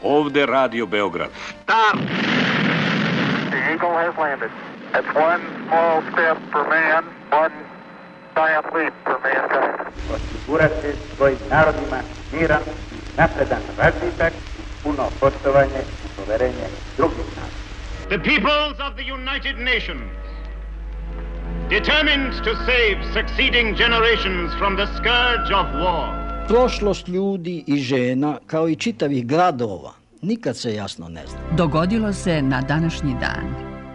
Ovde Radio Beograd. Start! The Eagle has landed. It's one small step for man, one giant leap for mankind. Osigurati svojim narodima miran, napredan razvitak, puno poštovanje i poverenje drugih naroda. The peoples of the United Nations, determined to save succeeding generations from the scourge of war. Prošlost ljudi i žena, kao i čitavih gradova, nikad se jasno ne zna. Dogodilo se na današnji dan.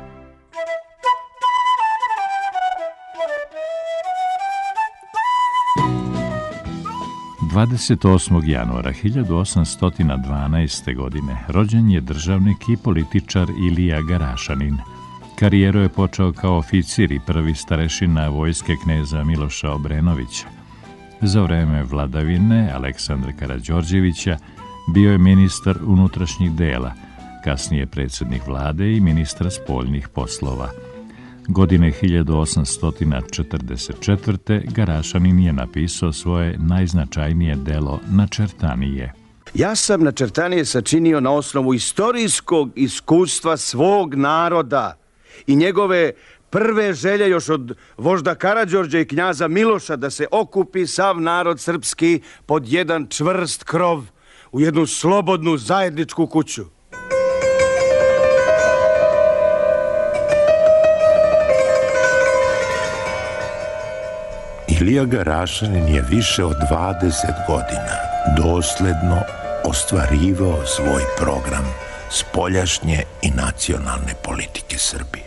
Januara 1812. godine rođen je državnik i političar Ilija Garašanin. Karijeru je počeo kao oficir i prvi starešina vojske kneza Miloša Obrenovića. Za vreme vladavine Aleksandra Karađorđevića bio je ministar unutrašnjih dela, kasnije predsjednik vlade i ministar spoljnih poslova. Godine 1844. Garašanin je napisao svoje najznačajnije delo Načertanije. Ja sam Načertanije sačinio na osnovu istorijskog iskustva svog naroda i njegove prve želje još od vožda Karađorđa i knjaza Miloša da se okupi sav narod srpski pod jedan čvrst krov u jednu slobodnu zajedničku kuću. Ilija Garašanin je više od 20 godina dosledno ostvarivao svoj program spoljašnje i nacionalne politike Srbije.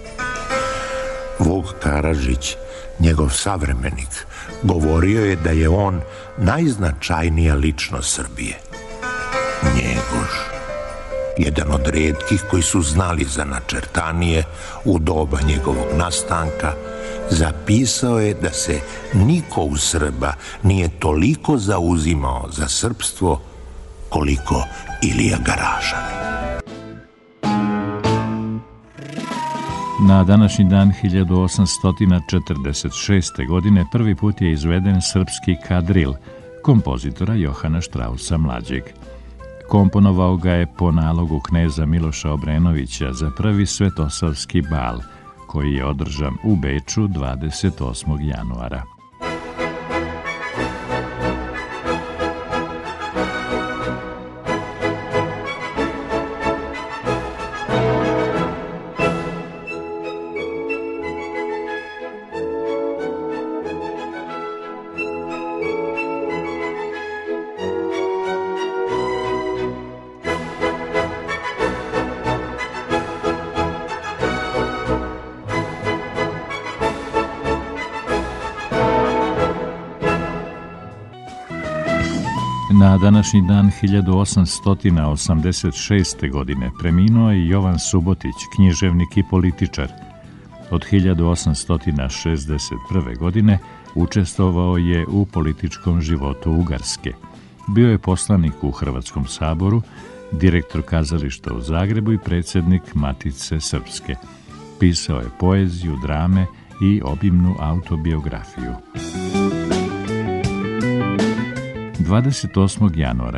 Vuk Karadžić, njegov savremenik, govorio je da je on najznačajnija ličnost Srbije. Njegoš, jedan od retkih koji su znali za Načertanije u doba njegovog nastanka, zapisao je da se niko u Srba nije toliko zauzimao za srpstvo koliko Ilija Garašanin. Na današnji dan 1846. godine prvi put je izveden srpski kadril kompozitora Johana Štrausa mlađeg. Komponovao ga je po nalogu kneza Miloša Obrenovića za prvi svetosavski bal, koji je održan u Beču 28. januara. Na današnji dan 1886. godine preminuo je Jovan Subotić, književnik i političar. Od 1861. godine učestvovao je u političkom životu Ugarske. Bio je poslanik u Hrvatskom saboru, direktor kazališta u Zagrebu i predsjednik Matice Srpske. Pisao je poeziju, drame i obimnu autobiografiju. 28. januara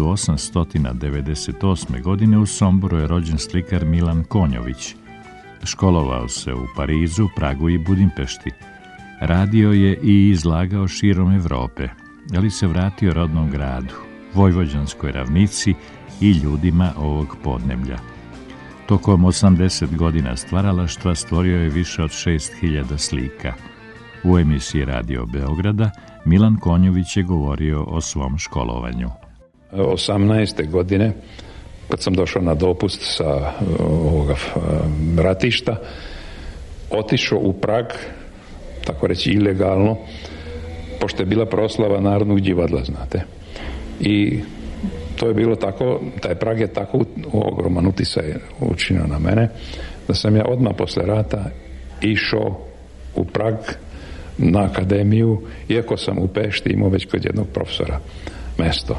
1898. godine u Somboru je rođen slikar Milan Konjović. Školovao se u Parizu, Pragu i Budimpešti. Radio je i izlagao širom Evrope, ali se vratio rodnom gradu, Vojvođanskoj ravnici i ljudima ovog podneblja. Tokom 80 godina stvaralaštva stvorio je više od 6000 slika. U emisiji Radio Beograda Milan Konjović je govorio o svom školovanju. 18. godine, kad sam došao na dopust sa ovoga ratišta, otišao u Prag, tako reći ilegalno, pošto je bila proslava Narodnog divadla, znate. I to je bilo tako, taj Prag je tako ogroman uticaj učinio na mene, da sam ja odmah posle rata išao u Prag na akademiju, iako sam u Pešti imao već kod jednog profesora mesto.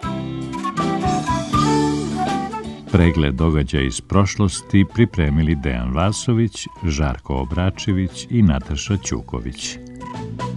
Pregled događaja iz prošlosti pripremili Dejan Vasović, Žarko Obračević i Nataša Ćuković.